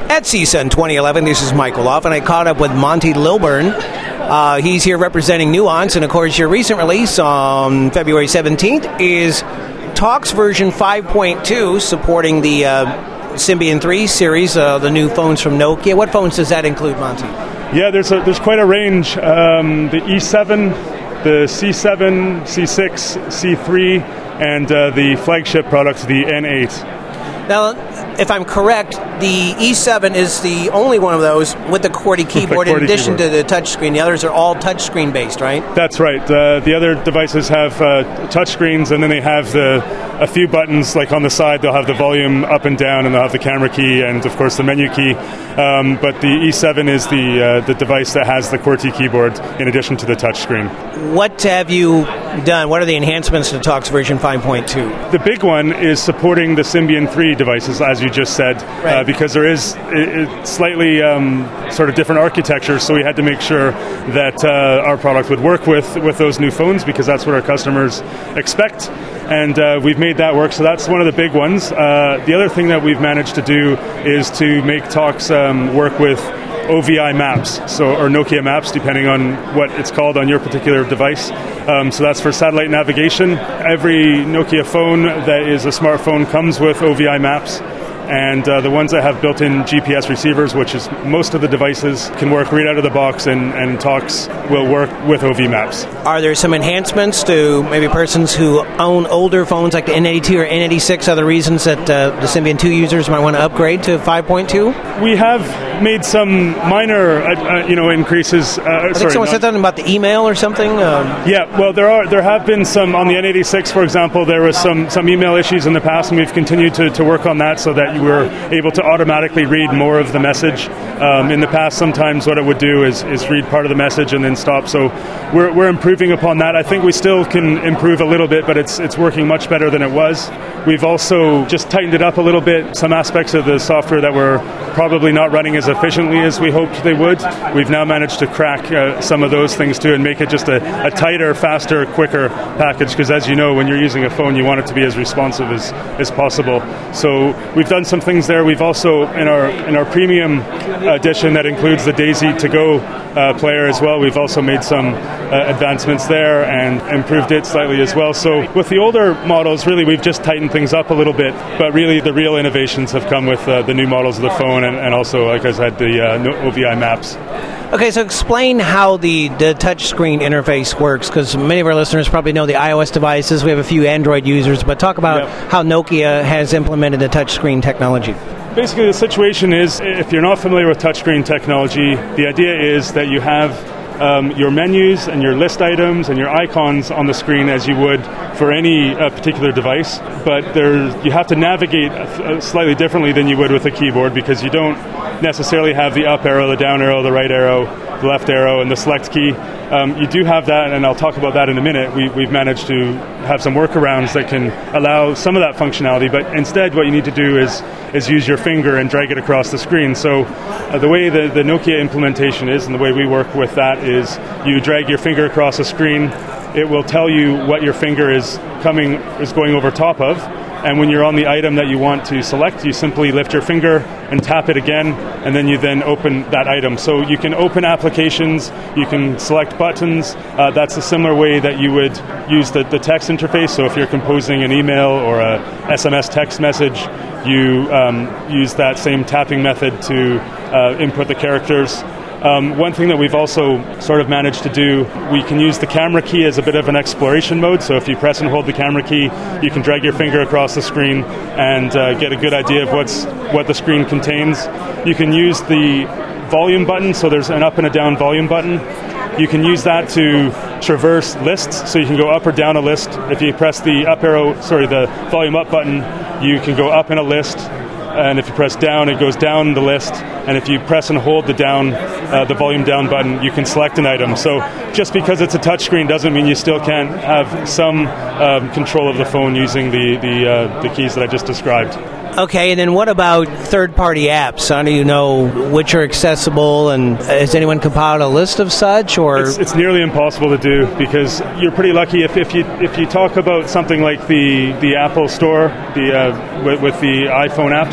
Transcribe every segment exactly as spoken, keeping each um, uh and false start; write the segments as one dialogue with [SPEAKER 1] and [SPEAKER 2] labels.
[SPEAKER 1] At C S U N twenty eleven, this is Michael Off, and I caught up with Monty Lilburn. Uh, he's here representing Nuance, and of course your recent release on February seventeenth is Talks version five point two, supporting the uh, Symbian three series, uh, the new phones from Nokia. What phones does that include, Monty?
[SPEAKER 2] Yeah, there's a, there's quite a range. Um, the E seven, the C seven, C six, C three, and uh, the flagship product, the N eight.
[SPEAKER 1] Now, if I'm correct, the E seven is the only one of those with the QWERTY keyboard
[SPEAKER 2] QWERTY
[SPEAKER 1] in addition
[SPEAKER 2] keyboard.
[SPEAKER 1] to the touchscreen. The others are all touchscreen based, right?
[SPEAKER 2] That's right. Uh, the other devices have uh, touchscreens, and then they have the a few buttons, like on the side, they'll have the volume up and down, and they'll have the camera key, and of course the menu key. Um, but the E seven is the uh, the device that has the QWERTY keyboard in addition to the touchscreen.
[SPEAKER 1] What have you done? What are the enhancements to Talks version five point two?
[SPEAKER 2] The big one is supporting the Symbian three devices, as you just said,
[SPEAKER 1] Right.
[SPEAKER 2] uh, because there is it, it slightly um, sort of different architecture, so we had to make sure that uh, our product would work with, with those new phones, because that's what our customers expect, and uh, we've made that work, so that's one of the big ones. Uh, the other thing that we've managed to do is to make Talks um, work with O V I maps, so or Nokia maps, depending on what it's called on your particular device. Um, so that's for satellite navigation. Every Nokia phone that is a smartphone comes with O V I maps. And uh, the ones that have built-in G P S receivers, which is most of the devices, can work right out of the box, and, and Talks will work with O V maps.
[SPEAKER 1] Are there some enhancements to maybe persons who own older phones like the N eighty-two or N eighty-six, other reasons that uh, the Symbian two users might want to upgrade to five point two?
[SPEAKER 2] We have made some minor, uh, uh, you know, increases. Uh,
[SPEAKER 1] I think
[SPEAKER 2] sorry,
[SPEAKER 1] someone
[SPEAKER 2] not-
[SPEAKER 1] said something about the email or something. Um,
[SPEAKER 2] Yeah, well, there are there have been some on the N eighty-six, for example. There was some, some email issues in the past, and we've continued to, to work on that so that you were able to automatically read more of the message. Um, in the past, sometimes what it would do is, is read part of the message and then stop. So we're we're improving upon that. I think we still can improve a little bit, but it's it's working much better than it was. We've also just tightened it up a little bit. Some aspects of the software that were probably not running as efficiently as we hoped they would, we've now managed to crack uh, some of those things too, and make it just a, a tighter, faster, quicker package, because as you know, when you're using a phone, you want it to be as responsive as, as possible. So we've done some things there. We've also, in our in our premium edition that includes the Daisy to Go uh, player as well, we've also made some uh, advancements there and improved it slightly as well. So with the older models, really we've just tightened things up a little bit, but really the real innovations have come with uh, the new models of the phone, and, and also, like I said, the uh, O V I maps.
[SPEAKER 1] Okay, so explain how the, the touchscreen interface works, because many of our listeners probably know the iOS devices. We have a few Android users, but talk about
[SPEAKER 2] Yep.
[SPEAKER 1] how Nokia has implemented the touchscreen technology.
[SPEAKER 2] Basically, the situation is, if you're not familiar with touchscreen technology, the idea is that you have um, your menus and your list items and your icons on the screen as you would for any uh, particular device, but there you have to navigate uh, slightly differently than you would with a keyboard, because you don't necessarily have the up arrow, the down arrow, the right arrow, the left arrow, and the select key. Um, you do have that, and I'll talk about that in a minute. We, we've managed to have some workarounds that can allow some of that functionality, but instead what you need to do is is use your finger and drag it across the screen. So uh, the way the, the Nokia implementation is, and the way we work with that, is you drag your finger across the screen. It will tell you what your finger is coming is going over top of. And when you're on the item that you want to select, you simply lift your finger and tap it again, and then you then open that item. So you can open applications, you can select buttons. Uh, that's a similar way that you would use the, the text interface. So if you're composing an email or a S M S text message, you um, use that same tapping method to uh, input the characters. Um, one thing that we've also sort of managed to do, we can use the camera key as a bit of an exploration mode. So if you press and hold the camera key, you can drag your finger across the screen and uh, get a good idea of what's what the screen contains. You can use the volume button, so there's an up and a down volume button. You can use that to traverse lists, so you can go up or down a list. If you press the up arrow, sorry, the volume up button, you can go up in a list. And if you press down, it goes down the list. And if you press and hold the down, uh, the volume down button, you can select an item. So just because it's a touchscreen doesn't mean you still can't have some um, control of the phone using the the, uh, the keys that I just described.
[SPEAKER 1] Okay, and then what about third-party apps? How do you know which are accessible, and has anyone compiled a list of such? Or
[SPEAKER 2] It's, it's nearly impossible to do, because you're pretty lucky if, if you if you talk about something like the, the Apple Store, the uh, with, with the iPhone apps.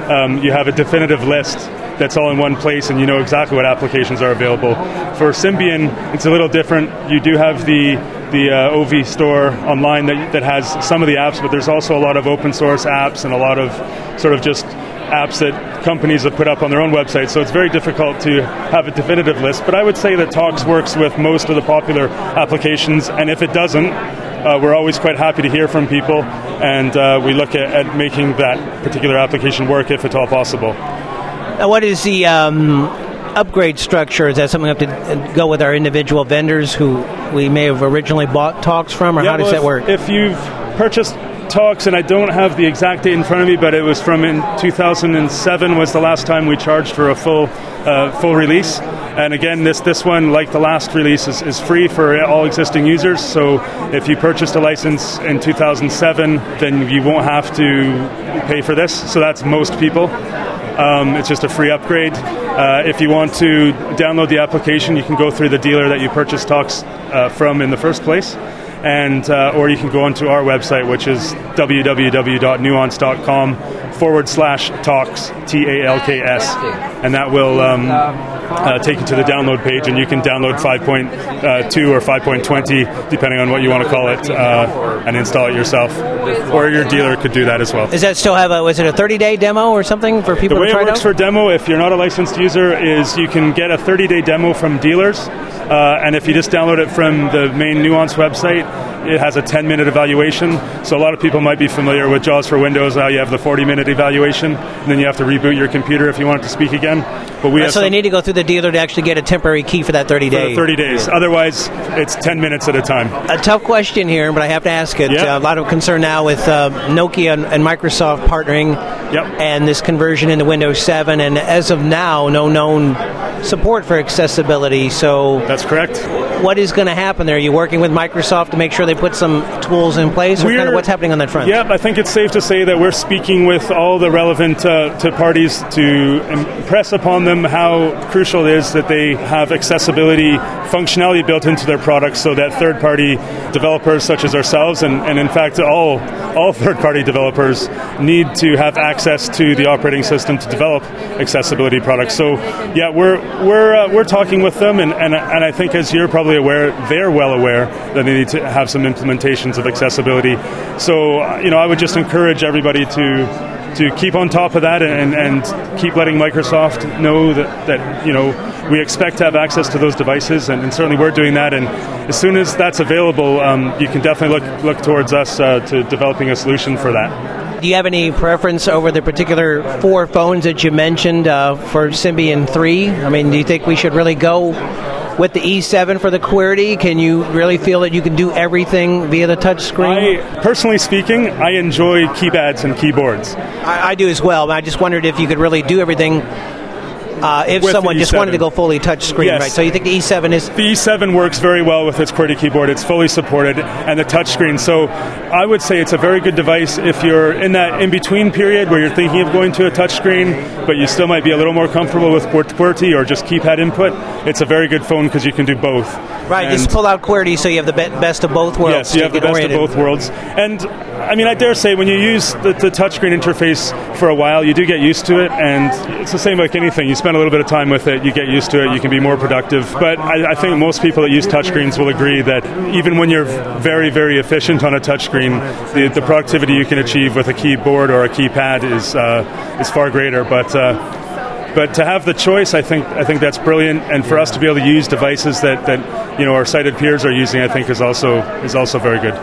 [SPEAKER 2] um, you have a definitive list that's all in one place, and you know exactly what applications are available. For Symbian, it's a little different. You do have the the uh, O V store online that, that has some of the apps, but there's also a lot of open source apps and a lot of sort of just apps that companies have put up on their own website, so it's very difficult to have a definitive list. But I would say that Talks works with most of the popular applications, and if it doesn't, uh, we're always quite happy to hear from people, and uh, we look at, at making that particular application work if at all possible.
[SPEAKER 1] Now, what is the um, upgrade structure? Is that something we have to go with our individual vendors who we may have originally bought Talks from, or
[SPEAKER 2] yeah,
[SPEAKER 1] how does
[SPEAKER 2] well,
[SPEAKER 1] that
[SPEAKER 2] if,
[SPEAKER 1] work?
[SPEAKER 2] If you've purchased Talks, and I don't have the exact date in front of me, but it was from in two thousand seven was the last time we charged for a full uh, full release. And again, this this one, like the last release, is, is free for all existing users. So if you purchased a license in two thousand seven, then you won't have to pay for this. So that's most people. Um, it's just a free upgrade. Uh, if you want to download the application, you can go through the dealer that you purchased Talks uh, from in the first place. And uh, or you can go onto our website, which is www.nuance.com forward slash talks, T A L K S, and that will um, uh, take you to the download page, and you can download five point two or five point twenty, depending on what you want to call it, uh, and install it yourself. Or your dealer could do that as well.
[SPEAKER 1] Does that still have a, was it a thirty-day demo or something for people to try it out?
[SPEAKER 2] The way it works for demo, if you're not a licensed user, is you can get a thirty-day demo from dealers. Uh, and if you just download it from the main Nuance website, it has a ten-minute evaluation. So a lot of people might be familiar with JAWS for Windows, how you have the forty-minute evaluation, and then you have to reboot your computer if you want it to speak again. But we
[SPEAKER 1] right,
[SPEAKER 2] have
[SPEAKER 1] so they need to go through the dealer to actually get a temporary key for that thirty days.
[SPEAKER 2] For the thirty days. Otherwise, it's ten minutes at a time.
[SPEAKER 1] A tough question here, but I have to ask it.
[SPEAKER 2] Yep.
[SPEAKER 1] Uh, a lot of concern now with uh, Nokia and, and Microsoft partnering,
[SPEAKER 2] yep.
[SPEAKER 1] and this conversion into Windows seven, and as of now, no known support for accessibility. So
[SPEAKER 2] that's correct.
[SPEAKER 1] What is going to happen there? Are you working with Microsoft to make sure they put some tools in place, or kind of what's happening on that front?
[SPEAKER 2] Yeah, I think it's safe to say that we're speaking with all the relevant uh, to parties to impress upon them how crucial it is that they have accessibility functionality built into their products, so that third-party developers such as ourselves, and, and in fact all all third-party developers, need to have access to the operating system to develop accessibility products. So yeah, we're we're uh, we're talking with them, and, and and I think, as you're probably aware, they're well aware that they need to have some implementations of accessibility. So uh, you know, I would just encourage everybody to to keep on top of that, and, and keep letting Microsoft know that, that you know we expect to have access to those devices, and, and certainly we're doing that. And as soon as that's available, um, you can definitely look look towards us uh, to developing a solution for that.
[SPEAKER 1] Do you have any preference over the particular four phones that you mentioned uh, for Symbian three? I mean, do you think we should really go with the E seven for the QWERTY? Can you really feel that you can do everything via the touch screen?
[SPEAKER 2] I, personally speaking, I enjoy keypads and keyboards.
[SPEAKER 1] I, I do as well, but I just wondered if you could really do everything uh, if
[SPEAKER 2] with
[SPEAKER 1] someone just wanted to go fully touch screen,
[SPEAKER 2] yes.
[SPEAKER 1] right? So you think the E seven is...
[SPEAKER 2] The E seven works very well with its QWERTY keyboard. It's fully supported, and the touch screen. So I would say it's a very good device if you're in that in-between period where you're thinking of going to a touch screen, but you still might be a little more comfortable with QWERTY or just keypad input. It's a very good phone because you can do both.
[SPEAKER 1] Right,
[SPEAKER 2] and
[SPEAKER 1] just pull out QWERTY so you have the be- best of both worlds.
[SPEAKER 2] Yes, you have the best oriented. of both worlds. And I mean, I dare say, when you use the, the touchscreen interface for a while, you do get used to it, and it's the same like anything. You spend a little bit of time with it, you get used to it, you can be more productive. But I, I think most people that use touchscreens will agree that even when you're very, very efficient on a touchscreen, the, the productivity you can achieve with a keyboard or a keypad is uh, is far greater. But uh, But to have the choice, I think I think that's brilliant, and for us to be able to use devices that, that you know our sighted peers are using, I think is also is also very good.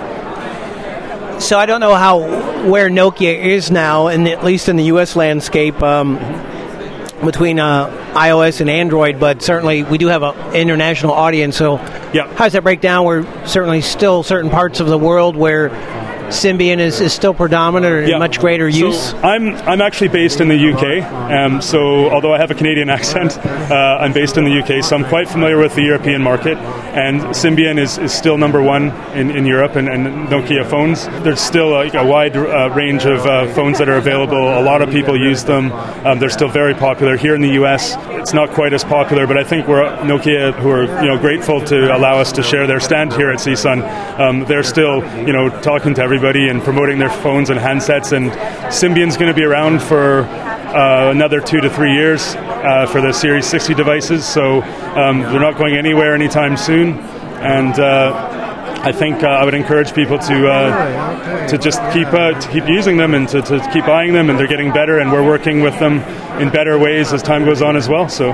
[SPEAKER 1] So I don't know how where Nokia is now, in the, at least in the U S landscape, um, between uh, iOS and Android, but certainly we do have an international audience. So
[SPEAKER 2] yeah.
[SPEAKER 1] How does that break down? We're certainly still certain parts of the world where Symbian is, is still predominant or in
[SPEAKER 2] yeah.
[SPEAKER 1] much greater use?
[SPEAKER 2] So I'm I'm actually based in the U K, um, so although I have a Canadian accent, uh, I'm based in the U K, so I'm quite familiar with the European market, and Symbian is, is still number one in, in Europe, and, and Nokia phones. There's still a, a wide uh, range of uh, phones that are available. A lot of people use them. Um, they're still very popular. Here in the U S, it's not quite as popular, but I think we're Nokia, who are you know grateful to allow us to share their stand here at C S U N, um, they're still you know talking to everybody and promoting their phones and handsets, and Symbian's going to be around for uh, another two to three years uh, for the Series sixty devices. So um, they're not going anywhere anytime soon. And uh, I think uh, I would encourage people to uh, to just keep uh, to keep using them and to, to keep buying them, and they're getting better, and we're working with them in better ways as time goes on as well. So,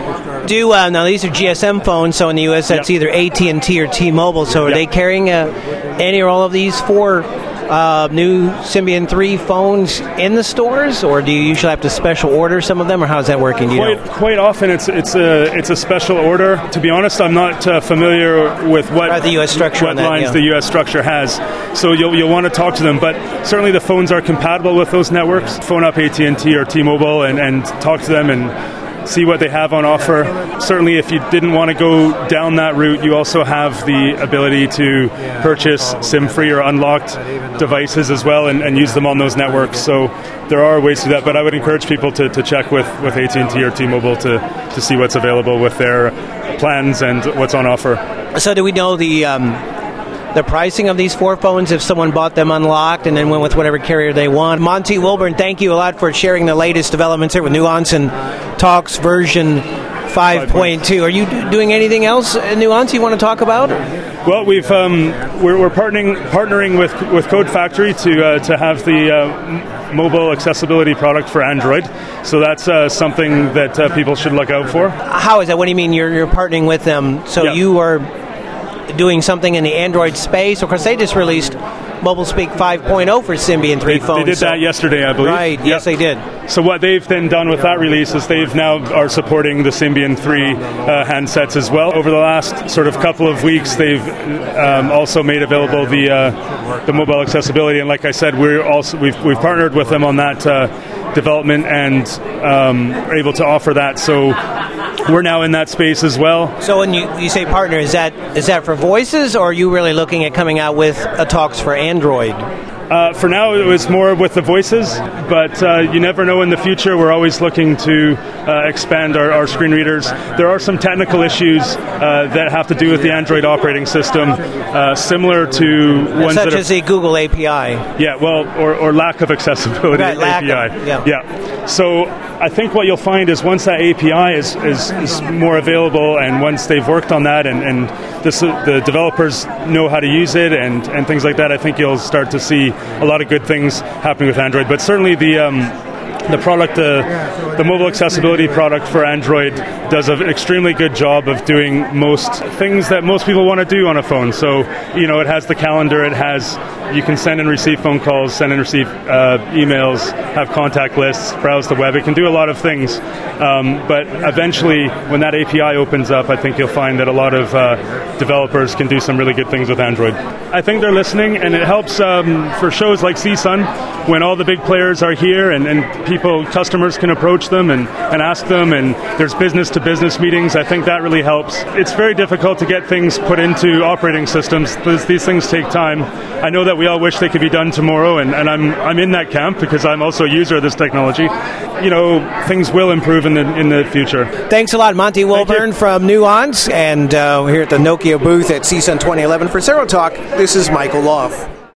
[SPEAKER 1] do uh, now these are G S M phones, so in the U S that's yep. either A T and T or T-Mobile. So are yep. they carrying uh, any or all of these four uh, new Symbian three phones in the stores, or do you usually have to special order some of them, or how's that working? Do you
[SPEAKER 2] quite
[SPEAKER 1] know?
[SPEAKER 2] quite often it's it's a it's a special order. To be honest, I'm not uh, familiar with what
[SPEAKER 1] right, the U S structure
[SPEAKER 2] what
[SPEAKER 1] on that,
[SPEAKER 2] lines
[SPEAKER 1] yeah.
[SPEAKER 2] the U S structure has. So you'll you'll want to talk to them, but certainly the phones are compatible with those networks. Phone up A T and T or T-Mobile and, and talk to them and see what they have on offer. Certainly, if you didn't want to go down that route, you also have the ability to purchase SIM-free or unlocked devices as well and, and use them on those networks. So there are ways to do that, but I would encourage people to, to check with, with A T and T or T-Mobile to, to see what's available with their plans and what's on offer.
[SPEAKER 1] So do we know the... Um the pricing of these four phones if someone bought them unlocked and then went with whatever carrier they want? Monty Wilburn, thank you a lot for sharing the latest developments here with Nuance and Talks version five point two. Are you doing anything else, Nuance, you want to talk about?
[SPEAKER 2] Well, we've um, we're, we're partnering partnering with with Code Factory to uh, to have the uh, mobile accessibility product for Android. So that's uh, something that uh, people should look out for.
[SPEAKER 1] How is that? What do you mean you're you're partnering with them? So
[SPEAKER 2] yep.
[SPEAKER 1] you are doing something in the Android space? Of course, they just released MobileSpeak five point oh for Symbian three
[SPEAKER 2] they,
[SPEAKER 1] phones.
[SPEAKER 2] They did
[SPEAKER 1] so.
[SPEAKER 2] that yesterday, I believe.
[SPEAKER 1] Right,
[SPEAKER 2] yep.
[SPEAKER 1] yes they did.
[SPEAKER 2] So what they've then done with that release is they've now are supporting the Symbian three uh, handsets as well. Over the last sort of couple of weeks, they've um, also made available the uh, the mobile accessibility, and like I said, we're also we've we've partnered with them on that uh, development and um, are able to offer that. So we're now in that space as well.
[SPEAKER 1] So when you, you say partner, is that is that for voices, or are you really looking at coming out with a Talks for Android?
[SPEAKER 2] Uh, for now, it was more with the voices, but uh, you never know in the future. We're always looking to uh, expand our, our screen readers. There are some technical issues uh, that have to do with the Android operating system, uh, similar to ones
[SPEAKER 1] such
[SPEAKER 2] that are,
[SPEAKER 1] as the Google A P I.
[SPEAKER 2] Yeah, well, or, or lack of accessibility
[SPEAKER 1] right, lack
[SPEAKER 2] A P I.
[SPEAKER 1] Of, yeah.
[SPEAKER 2] yeah. So I think what you'll find is once that A P I is, is, is more available, and once they've worked on that, and, and this, the developers know how to use it, and, and things like that, I think you'll start to see a lot of good things happening with Android. But certainly the um, the product, uh, the mobile accessibility product for Android does an extremely good job of doing most things that most people want to do on a phone. So, you know, it has the calendar, it has, you can send and receive phone calls, send and receive uh, emails, have contact lists, browse the web. It can do a lot of things. Um, but eventually, when that A P I opens up, I think you'll find that a lot of uh, developers can do some really good things with Android. I think they're listening, and it helps um, for shows like C S U N when all the big players are here, and, and people, customers can approach them and, and ask them, and there's business-to-business meetings. I think that really helps. It's very difficult to get things put into operating systems. These, these things take time. I know that we all wish they could be done tomorrow, and, and I'm I'm in that camp because I'm also a user of this technology. You know, things will improve in the in the future.
[SPEAKER 1] Thanks a lot, Monty Wilburn from Nuance, and uh, we're here at the Nokia booth at C S U N twenty eleven. For Zero Talk, this is Michael Loff.